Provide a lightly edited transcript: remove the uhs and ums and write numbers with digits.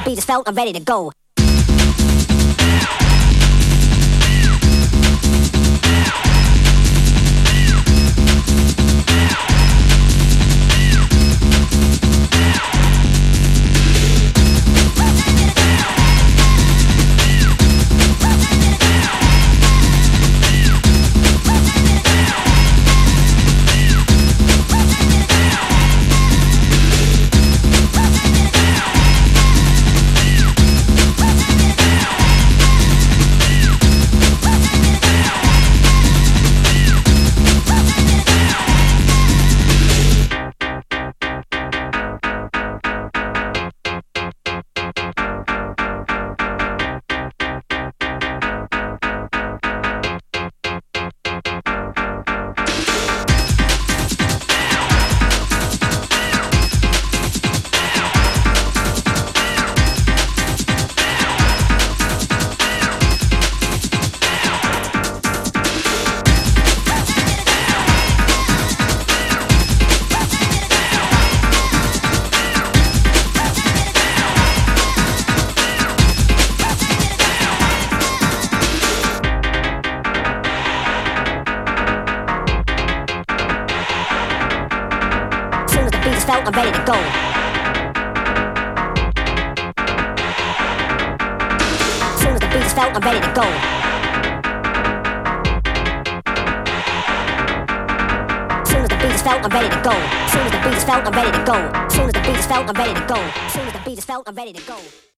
beat is felt, I'm ready to go. Felt, I'm ready to go. Soon as the beat is felt, I'm ready to go. Soon as the beat is felt, I'm ready to go. Soon as the beat is felt, I'm ready to go. Soon as the beat is felt, I'm ready to go. Soon as the beat is felt, I'm ready to go.